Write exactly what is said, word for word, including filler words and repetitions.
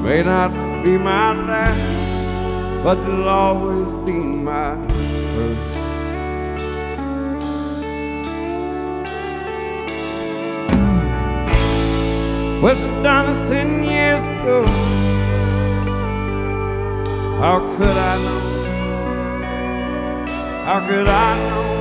may not be my last, but you'll always be my first. Well, she done this ten years ago. How could I know? How could I know